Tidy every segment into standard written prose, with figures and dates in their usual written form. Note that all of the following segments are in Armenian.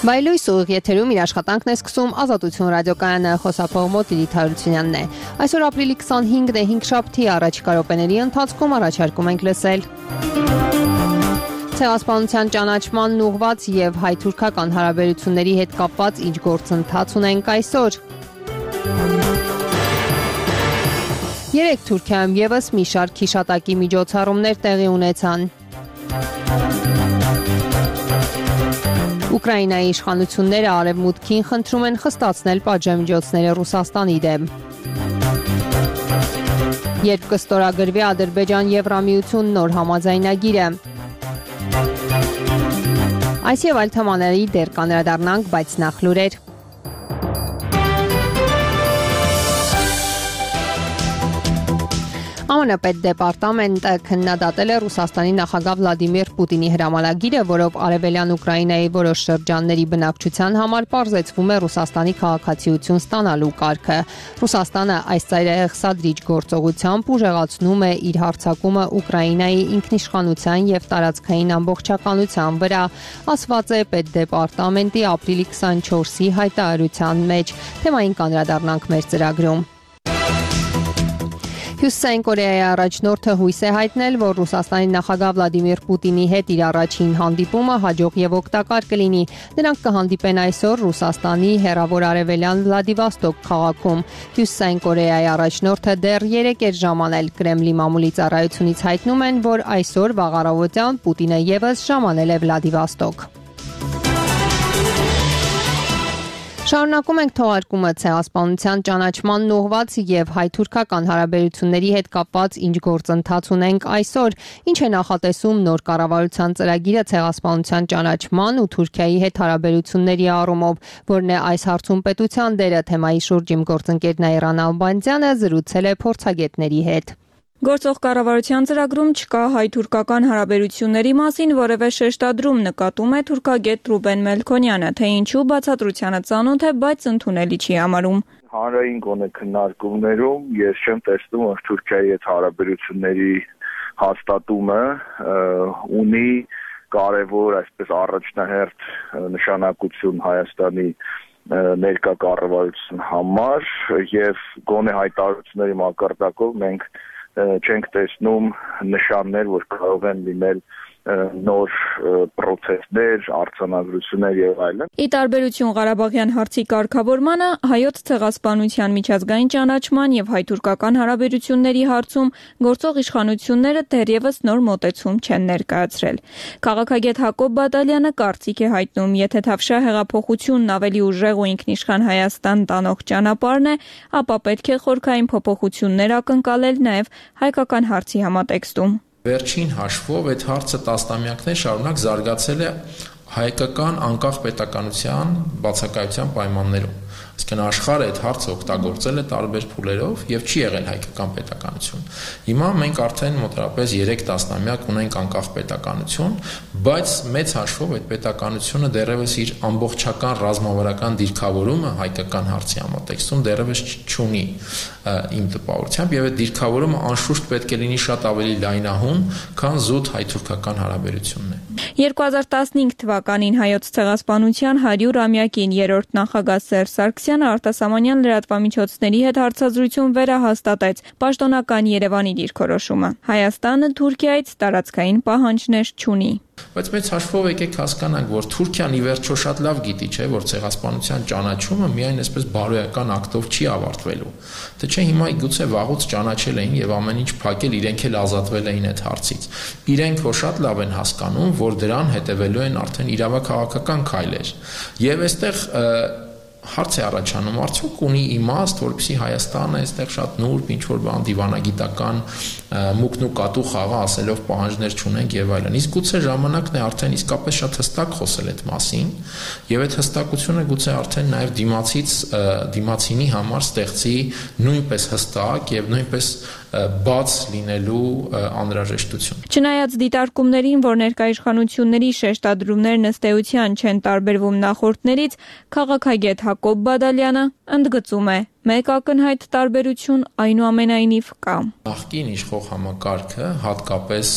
Վայլույս ուղիղ եթերում իր աշխատանքն է սկսում Ազատություն ռադիոկայանը, խոսափող մոտ Լիլիթ Հարությունյանն է։ Այսօր ապրիլի 25-ն է, 5 շաբթի, առաջիկա րոպեների ընթացքում առաջարկում ենք լսել ցեղասպանության ճանաչմանն ուղղված եւ հայ-թուրքական հարաբերությունների հետ կապված ինչ գործընթաց ունենք այսօր։ Երեկ Թուրքիայում եւս մի շարք հիշատակի միջոցառումներ տեղի ունեցան։ Ուկրաինայի իշխանությունները արևմուտքին խնդրում են խստացնել պատժամիջոցները Ռուսաստանի դեմ։ Երբ կստորագրվի Ադրբեջան-Եվրամիություն նոր համաձայնագիրը։ Այս եւ այլ թեմաների դեռ կանդրադառնանք, բայց նախ լուրեր։ ԱՄՆ պետդեպարտամենտը քննադատել է Ռուսաստանի նախագահ Վլադիմիր Պուտինի հրամանագիրը, որով արևելյան Ուկրաինայի որոշ շրջանների բնակչության համար պարզեցվում է Ռուսաստանի քաղաքացիություն ստանալու կարգը։ Ռուսաստանը այս ծայրահեղ սադրիչ գործողությամբ ուժեղացնում է իր հարձակումը Ուկրաինայի ինքնիշխանության եւ տարածքային ամբողջականության վրա, ասված է պետդեպարտամենտի ապրիլի 24-ի հայտարարության մեջ։ Թեմային կանդրադառնանք մեր ծրագրում։ Հյուսիսային Կորեայի առաջնորդը հույս է հայտնել, որ Ռուսաստանի նախագահ Վլադիմիր Պուտինի հետ իր առաջին հանդիպումը հաջող եւ օգտակար կլինի։ Նրանք կհանդիպեն այսօր Ռուսաստանի հեռավոր արևելյան Վլադիվոստոկ քաղաքում։ Հյուսիսային Կորեայի առաջնորդը դեռ 3 էր ժամանել Կրեմլի մամուլի ծառայությունից հայտնում են, որ այսօր վաղ առավոտյան Պուտինը եւս ժամանել է Վլադիվոստոկ։ Շարունակում ենք թողարկումը ցեղասպանության ճանաչմանն ուղղված եւ հայ-թուրքական հարաբերությունների հետ կապված ինչ գործընթաց ունենք այսօր, ինչ է նախատեսում նոր կառավարության ծրագիրը ցեղասպանության ճանաչման ու Թուրքիայի հետ հարաբերությունների առումով, որն է այս հարցում պետության դերը, թեմայի շուրջ իմ գործընկեր Նաիրան Ալբանդյանը զրուցել է փորձագետների հետ։ Գործող կառավարության ծրագրում չկա հայ-թուրքական հարաբերությունների մասին որևէ շեշտադրում, նկատում է թուրքագետ Ռուբեն Մելքոնյանը, թե ինչու բացատրությանը ծանոթ է, բայց ընդունելի չի համարում։ Հանրային գոնե քննարկումներում ես չեմ տեսնում, որ Թուրքիայի հետ հարաբերությունների հաստատումը ունի կարևոր, այսպես առաջնահերթ նշանակություն Հայաստանի ներկա կառավարության համար եւ գոնե հայտարարությունների մակարդակով մենք չենք տեսնում նշաններ, որ կարող են լինել նոր պրոցեսներ, արձանագրություններ եւ այլն։ Ի տարբերություն Ղարաբաղյան հարցի կարգավորմանը, հայոց ցեղասպանության միջազգային ճանաչման եւ հայ-թուրքական հարաբերությունների հարցում գործող իշխանությունները դեռևս նոր մոտեցում չեն ներկայացրել։ Քաղաքագետ Հակոբ Բադալյանը կարծիք է հայտնում, եթե Թավշյա հեղափոխությունն ավելի ուժեղ ու ինքնիշխան Հայաստան տանող ճանապարհն է, ապա պետք է խորքային փոփոխություններ ակնկալել նաեւ հայկական հարցի համատեքստում։ Վերջին հաշվով այդ հարցը տասնամյակներ շարունակ զարգացել է հայկական անկախ պետականության բացակայության պայմաններում։ Այսինքն աշխարհը այդ հարցը օգտագործել է տարբեր փուլերով եւ չի եղել հայկական պետականություն։ Հիմա մենք արդեն մոտավորապես 3 տասնամյակ ունենք անկախ պետականություն, բայց մեծ հաշվով այդ պետականությունը դեռևս իր ամբողջական ռազմավարական դիրքավորումը հայկական հարցի համատեքստում դեռևս չունի իմ տպավորությամբ եւ այդ դիրքավորումը անշուշտ պետք է լինի շատ ավելի լայնահուն, քան զուտ հայ-թուրքական հարաբերությունն է։ 2015 թվականին հայոց ցեղասպանության 100-ամյակին երրորդ նախագահ Սերժ Սարգսյանը արտասահմանյան լրատվամիջոցների հետ հարցազրույցում վերահաստատեց պաշտոնական Երևանի դիրքորոշումը։ Հայաստանը Թուրքիայից տարածքային պահանջներ չունի։ Բայց մեծ հաշվով եկեք հասկանանք, որ Թուրքիան ի վերջո շատ լավ գիտի, չէ, որ ցեղասպանության ճանաչումը միայն այսպես բարոյական ակտով չի ավարտվելու։ Թե չէ հիմա գուցե վաղուց ճանաչել էին եւ ամեն ինչ փակել, իրենք էլ ազատվել էին այդ հարցից։ Իրենք որ շատ լավ են հասկանում, որ դրան հետևելու են արդեն իրավաքաղաքական քայլեր։ Եվ այստեղ հարց է առաջանում, արդյոք ունի իմաստ, որպեսզի Հայաստանը այստեղ շատ նուրբ ինչ-որ բան դիվանագիտական մուկն ու կատու խաղը ասելով պահանջներ չունենք եւ այլն։ Իսկ գուցե ժամանակն է արդեն իսկապես շատ հստակ խոսել այդ մասին եւ այդ հստակությունը գուցե արդեն նաեւ դիմացինի համար ստեղծի նույնպես հստակ եւ նույնպես բաց լինելու անհրաժեշտություն։ Չնայած դիտարկումներին, որ ներկայիշխանությունների շեշտադրումներն ըստ էության չեն տարբերվում նախորդներից, քաղաքագետ Հակոբ Բադալյանը ընդգծում է. մեկ ակնհայտ տարբերություն այնուամենայնիվ կա։ Նախկին իշխող համակարգը հատկապես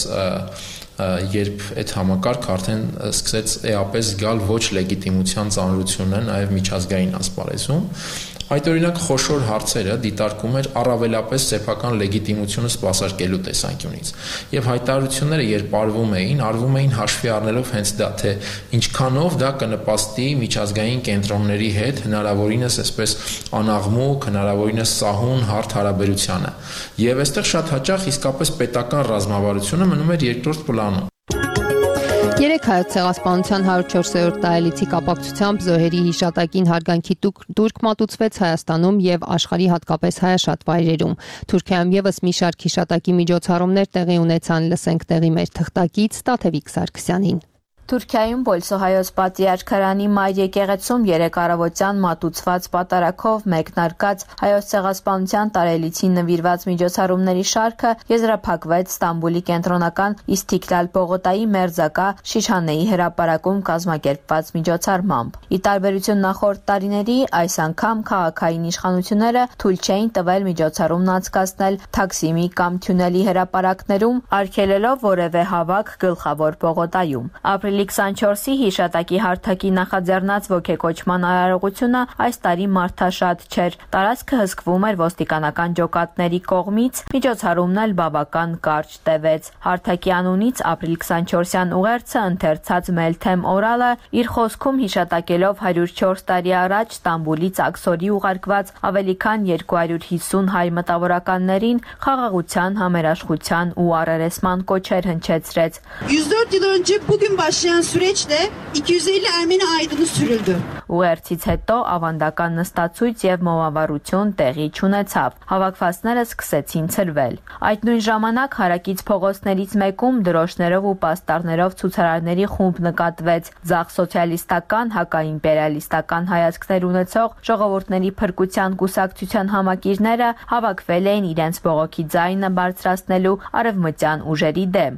երբ այդ համակարգը արդեն սկսեց էապես գալ ոչ լեգիտիմության ծանրությունը նաև միջազգային ասպարեզում, այդ օրինակ խոշոր հարցերը դիտարկում էր առավելապես սեփական լեգիտիմությունը սպասարկելու տեսանկյունից եւ հայտարարությունները երբ արվում էին հաշվի առնելով հենց դա թե ինչքանով դա կնպաստի միջազգային կենտրոնների հետ հնարավորինս այսպես անաղմուկ, հնարավորինս սահուն հարթ հարաբերությանը եւ այստեղ շատ հաճախ իսկապես պետական ռազմավարությունը մնում էր երկրորդ պլանում։ Երեք հայոց ցեղասպանության 104-րդ տարելիցի կապակցությամբ զոհերի հիշատակին հարգանքի տուրք մատուցվեց Հայաստանում եւ աշխարհի հատկապես հայաշատ վայրերում։ Թուրքիայում եւս մի շարք հիշատակի միջոցառումներ տեղի ունեցան, լսենք տեղի մեր թղթակից Տաթևիկ Սարգսյանին։ Թուրքիայում Բոլսոհայոց պատրիարքարանի մայր եկեղեցում երեկ առավոտյան մատուցված պատարագով մեկնարկած հայոց ցեղասպանության տարելիցին նվիրված միջոցառումների շարքը եզրափակվեց Ստամբուլի կենտրոնական Իսթիկլալ պողոտայի մերձակա Շիշանեի հրապարակում կազմակերպված միջոցառմամբ։ Ի տարբերություն նախորդ տարիների, այս անգամ քաղաքային իշխանությունները թույլ չէին տվել միջոցառումն անցկացնել Թաքսիմի կամ Թյունելի հրապարակներում, արգելելով որևէ հավաք գլխավոր պողոտայում։ Ապրիլի 24-ի հիշատակի հարթակի նախաձեռնած ոգեկոչման արարողությունը այս տարի մարդաշատ չէր։ Տարածքը հսկվում էր ոստիկանական ջոկատների կողմից, միջոցառումն էլ բավական կարճ տևեց։ Հարթակի անունից ապրիլ 24-յան ուղերձը ընթերցած Մելթեմ Օրալը իր խոսքում հիշատակելով 104 տարի առաջ Ստամբուլից Աքսորի ուղարկված ավելի քան 250 հայ մտավորականներին խաղաղության, համերաշխության ու առերեսման կոչեր հնչեցրեց։ 104 yıl önce bugün başlayan süreçte 250 Ermeni aydını sürüldü. Ուղերձից հետո ավանդական նստացույց եւ մոմավառություն տեղի չունեցավ։ Հավաքվածները սկսեցին ցրվել։ Այդ նույն ժամանակ հարակից փողոցներից մեկում դրոշներով ու պաստառներով ցուցարարների խումբ նկատվեց։ Ձախ սոցիալիստական, հակաիմպերիալիստական հայացքներ ունեցող ժողովուրդների փրկության կուսակցության համակիրները հավաքվել էին իրենց բողոքի ձայնը բարձրացնելու արևմտյան ուժերի դեմ։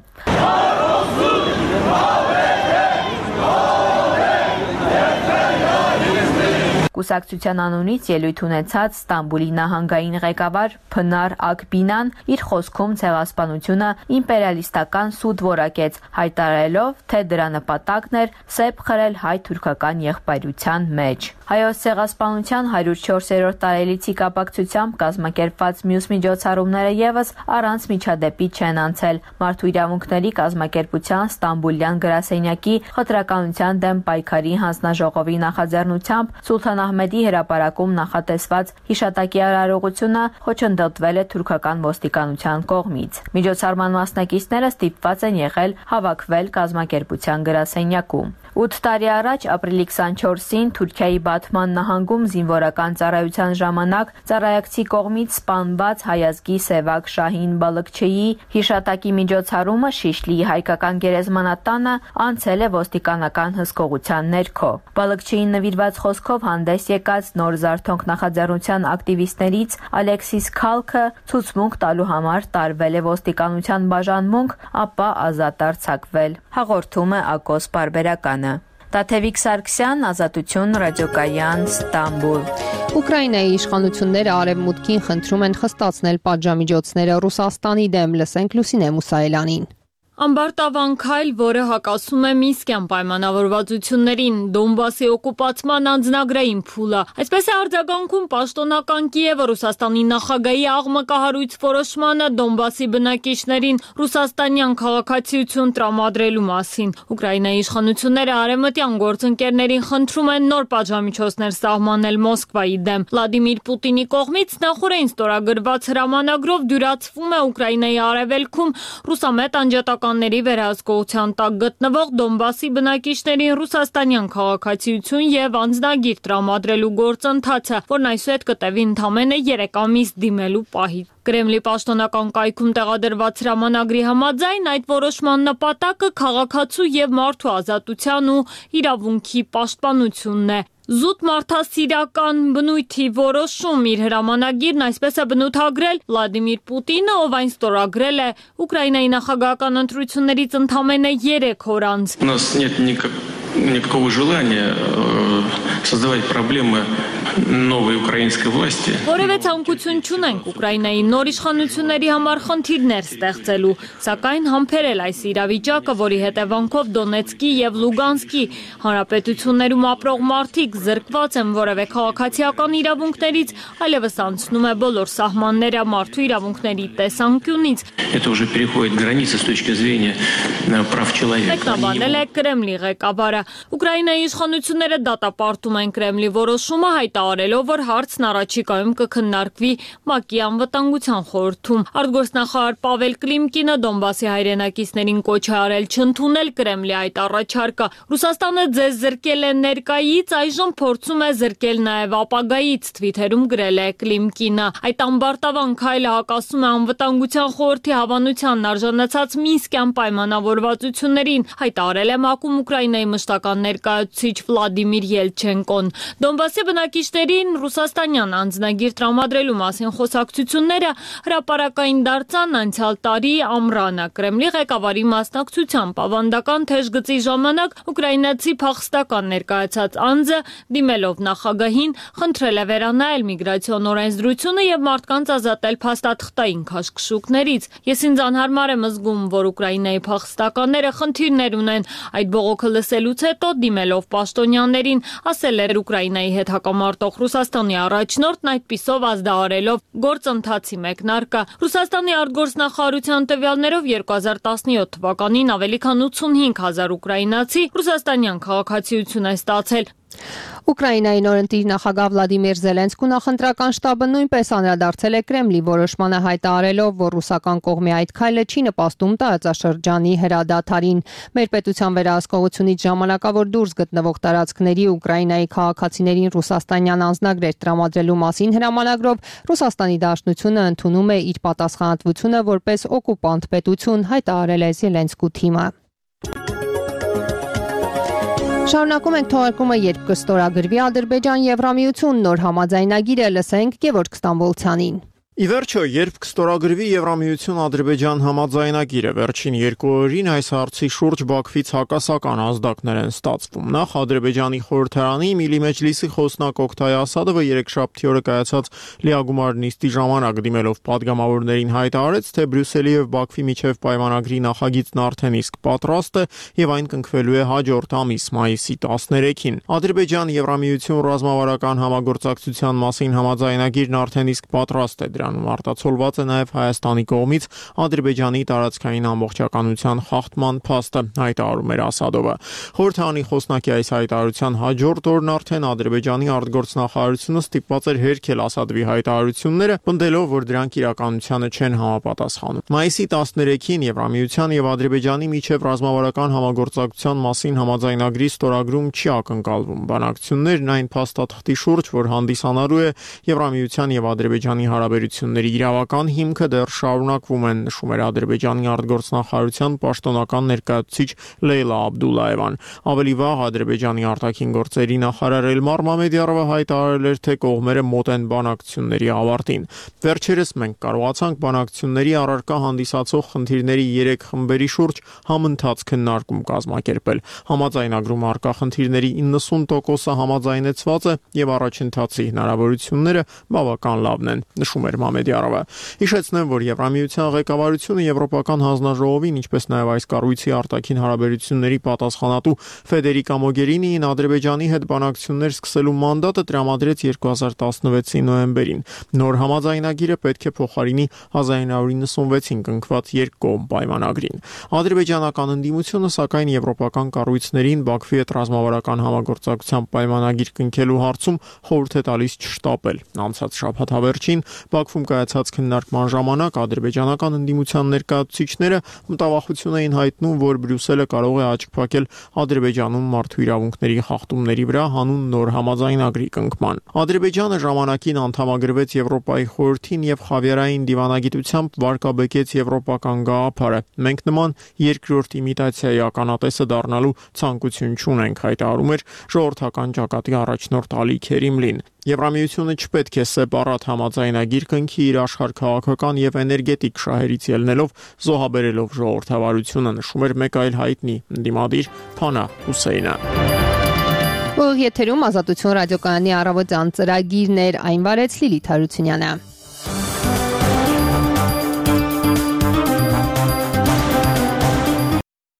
Կուսակցության անունից ելույթ ունեցած Ստամբուլի նահանգային ղեկավար Փնար Ակբինան իր խոսքում ցեղասպանությունը իմպերիալիստական սուտ որակեց, հայտարարելով, թե դրա նպատակն էր սեպ խրել հայ-թուրքական եղբայրության մեջ։ Հայոց ցեղասպանության 104-րդ տարելիցի կապակցությամբ կազմակերպված մյուս միջոցառումները եւս առանց միջադեպի չեն անցել։ Մարդու իրավունքների կազմակերպության Ստամբուլյան գրասենյակի խտրականության դեմ պայքարի հանձնաժողովի նախաձեռնությամբ Սուլթան Ահմեդի հրապարակում նախատեսված հիշատակի արարողությունը խոչընդոտվել է թուրքական ոստիկանության կողմից։ Միջոցառման մասնակիցները ստիպված են եղել հավաքվել կազմակերպության գրասենյակում։ 8 տարի առաջ ապրիլի 24-ին Թուրքիայի Բաթման նահանգում զինվորական ծառայության ժամանակ ծառայակցի կողմից սպանված հայազգի Սևակ Շահին Բալыкչեի հիշատակի միջոցառումը Շիշլիի հայկական գերեզմանատանը անցել է ոստիկանական հսկողության ներքո։ Բալыкչեին նվիրված խոսքով հանդես եկած նոր զարթոնք նախաձեռնության ակտիվիստներից Ալեքսիս Քալքը ցուցմունք տալու համար տարվել է ոստիկանության բաժանմունք, ապա ազատ արձակվել։ Հաղորդում է Ակոս Բարբերականը։ Տաթևիկ Սարգսյան, Ազատություն, ռադիոկայան, Ստամբուլ։ Ուկրաինայի իշխանությունները արևմուտքին խնդրում են խստացնել պատժամիջոցները Ռուսաստանի դեմ, լսենք Լուսինե Մուսայելյանին։ Ամբարտավան քայլ, որը հակասում է Մինսկյան պայմանավորվածություններին, Դոնբասի օկուպացման անձնագրային փուլը։ Այսպես է արձագանքում պաշտոնական Կիևը Ռուսաստանի նախագահի աղմկահարույց որոշմանը Դոնբասի բնակիչներին ռուսաստանյան քաղաքացիություն տրամադրելու մասին։ Ուկրաինայի իշխանությունները արևմտյան գործընկերներին խնդրում են նոր պատժամիջոցներ սահմանել Մոսկվայի դեմ։ Վլադիմիր Պուտինի կողմից նախորդին ստորագրված հրամանագրով դյուրացվում է Ուկրաինայի արևելքում ռուսամետ անջատական վերահսկողության տակ գտնվող Դոնբասի բնակիչներին ռուսաստանյան քաղաքացիություն եւ անձնագիր տրամադրելու գործընթացը, որն այսուհետ կտևի ընդամենը 3 ամիս դիմելու պահից։ Կրեմլի պաշտոնական կայքում տեղադրված հրամանագրի համաձայն այդ որոշման նպատակը քաղաքացու եւ մարդու ազատության ու իրավունքի պաշտպանությունն է։ Զուտ մարդասիրական բնույթի որոշում իր հրամանագիրն այսպես է բնութագրել Վլադիմիր Պուտինը, ով այն ստորագրել է Ուկրաինայի նախագահական ընտրություններից ընդամենը 3 օր անց։ У нас нет никакого желания создавать проблемы новой украинской власти. Որևէ ցանկություն չունենք Ուկրաինայի նոր իշխանությունների համար խնդիրներ ստեղծելու, սակայն համբերել այս իրավիճակը, որի հետևանքով Դոնեցկի եւ Լուգանսկի հանրապետություններում ապրող մարդիկ զրկված են որևէ քաղաքացիական իրավունքներից, այլևս անցնում է բոլոր սահմանները մարդու իրավունքների տեսանկյունից։ Это уже переходит границы с точки зрения прав человека. Մեկնաբանել է Կրեմլի ղեկավարը։ Ուկրաինայի իշխանությունները դատապարտում են Կրեմլի որոշումը, հայտարարելով, որ հարցն առաջիկայում կքննարկվի ՄԱԿ-ի անվտանգության խորհրդում։ Արտգործնախարար Պավել Կլիմկինը Դոնբասի հայրենակիցներին կոչ է արել չընդունել Կրեմլի այդ առաջարկը։ Ռուսաստանը ձեզ զրկել է ներկայից, այժմ փորձում է զրկել նաև ապագայից, Twitter-ում գրել է Կլիմկինը։ Այդ ամբարտավան քայլը հակասում է անվտանգության խորհրդի հավանությանն արժանացած Մինսկյան պայմանավորվածություններին, հայտարարել է ՄԱԿ-ում Ուկրաինայի մշտական ներկայացուցիչ Վլադիմիր Ելչենկոն։ Դոնբասի բնակիչներին ռուսաստանյան անձնագիր տրամադրելու մասին խոսակցությունները հրապարակային դարձան անցյալ տարի ամռանը։ Կրեմլի ղեկավարի մասնակցությամբ ավանդական թեժ գծի ժամանակ ուկրաինացի փախստական ներկայացած անձը դիմելով նախագահին խնդրել է վերանայել միգրացիոն օրենսդրությունը եւ մարդկանց ազատել փաստաթղթային քաշքշուկներից։ Ես ինձ անհարմար եմ զգում, որ Ուկրաինայի փախստականները խնդիրներ ունեն։ Այդ բողոքը լսելուց հետո դիմելով պաշտոնյաներին ասել էր Ուկրաինայի հետ հակամարտող Ռուսաստանի առաջնորդն, այդպիսով ազդարարելով գործընթացի մեկնարկը։ Ռուսաստանի արտգործնախարարության տվյալներով 2017 թվականին ավելի քան 85,000 ուկրաինացի ռուսաստանյան քաղաքացիություն է ստացել։ Ուկրաինայի նորընտիր նախագահ Վլադիմիր Զելենսկու նախընտրական շտաբը նույնպես անդրադարձել է Կրեմլի որոշմանը, հայտարարելով, որ ռուսական կողմի այդ քայլը չի նպաստում տարածաշրջանի հրադադարին։ Մեր պետության վերահսկողությունից ժամանակավոր դուրս գտնվող տարածքների Ուկրաինայի քաղաքացիներին ռուսաստանյան անձնագրեր տրամադրելու մասին հրամանագրով Ռուսաստանի Դաշնությունը ընդունում է իր պատասխանատվությունը որպես օկուպանտ պետություն, հայտարարել է Զելենսկու թիմը։ Շարունակում ենք թողարկումը, երբ կստորագրվի Ադրբեջան-Եվրամիություն նոր համաձայնագիրը, լսենք Գևորգ Ստամբոլցյանին։ Ի վերջո, երբ կստորագրվի Եվրամիություն-Ադրբեջան համաձայնագիրը, վերջին 2 օրերին այս հարցի շուրջ Բաքվից հակասական ազդակներ են ստացվում։ Նախ Ադրբեջանի խորհրդարանի Միլի Մեջլիսի խոսնակ Օկտայ Ասադովը երեքշաբթի օրը կայացած լիագումար նիստի ժամանակ դիմելով падգամավորներին հայտարարեց, թե Բրյուսելի եւ Բաքվի միջև պայմանագրի նախագիծն արդեն իսկ պատրաստ է եւ այն կնքվելու է հաջորդ ամիս մայիսի 13-ին։ Ադրբեջան-Եվրամիություն ռազմավարական համագործակցության մասին համաձայնագիրն արդեն իսկ պատրաստ է։ Դրանում արտացոլված է նաև Հայաստանի կողմից Ադրբեջանի տարածքային ամբողջականության խախտման փաստը, հայտարարում էր Ասադովը։ Խորհրդարանի խոսնակի այս հայտարարության հաջորդ օրն արդեն Ադրբեջանի արտգործնախարարությունը ստիպված էր հերքել Ասադովի հայտարարությունները, պնդելով, որ դրանք իրականությանը չեն համապատասխանում։ Մայիսի 13-ին Եվրամիության եւ Ադրբեջանի միջև ռազմավարական համագործակցության մասին համաձայնագրի ստորագրում չի ակնկալվում։ Բանակցություններն այն փաստաթղթի շուրջ, որ հանդիսանալու է Եվրամիության եւ Ադրբեջանի հարաբերությունների իրավական հիմքը դեռ շարունակվում են, նշում էր Ադրբեջանի արտգործնախարարության պաշտոնական ներկայացուցիչ Լեյլա Աբդուլլաևան։ Ավելի վաղ Ադրբեջանի արտաքին գործերի նախարար Էլմար Մամեդյարովը հայտարարել էր, թե կողմերը մոտ են բանակցությունների ավարտին։ Վերջերս մենք կարողացանք բանակցությունների առարկա հանդիսացող խնդիրների 3 խմբերի շուրջ համընթաց քննարկում կազմակերպել։ Համաձայնագրում առկա խնդիրների 90%-ը համաձայնեցված է եւ առաջընթացի հնարավորությունները բավական լավն են, նշում էր Մամեդյարովը։ Հիշեցնեմ, որ Եվրամիության ղեկավարությունը Եվրոպական հանձնաժողովին, ինչպես նաև այս կառույցի արտաքին հարաբերությունների պատասխանատու Ֆեդերիկա Մոգերինիին Ադրբեջանի հետ բանակցություններ սկսելու մանդատը տրամադրեց 2016-ի նոյեմբերին։ Նոր համաձայնագիրը պետք է փոխարինի 1996-ին կնքված երկկողմ պայմանագրին։ Ադրբեջանական ընդդիմությունը, սակայն եվրոպական կառույցներին Բաքվի հետ ռազմավարական համագործակցության պայմանագիր կնքելու հարցում խորհուրդ է տալիս չշտապել։ Անցած շաբաթավերջին Բաքվում խորհրդում կայացած քննարկման ժամանակ ադրբեջանական ընդդիմության ներկայացուցիչները մտավախություն էին հայտնում, որ Բրյուսելը կարող է աչք փակել Ադրբեջանում մարդու իրավունքների խախտումների վրա հանուն նոր համաձայնագրի կնքման։ Ադրբեջանը ժամանակին անդամագրվեց Եվրոպայի խորհրդին եւ խավիարային դիվանագիտությամբ վարկաբեկեց եվրոպական գաղափարը։ Մենք նման երկրորդ իմիտացիայի ականատեսը դառնալու ցանկություն չունենք, հայտարարում էր ժողովրդական ճակատի առաջնորդ Ալի Քերիմլին։ Եվրամիությունը չպետք է սեպարատ համաձայնագիր կնքի իր աշխարհքաղաքական եւ էներգետիկ շահերից ելնելով զոհաբերելով ժողովրդավարությունը, նշում էր մեկ այլ հայտնի ընդդիմադիր Փանա Հուսեյնը։ Եթերում Ազատություն ռադիոկայանի առավոտյան ծրագիրներ այն վարեց Լիլիթ Հարությունյանը։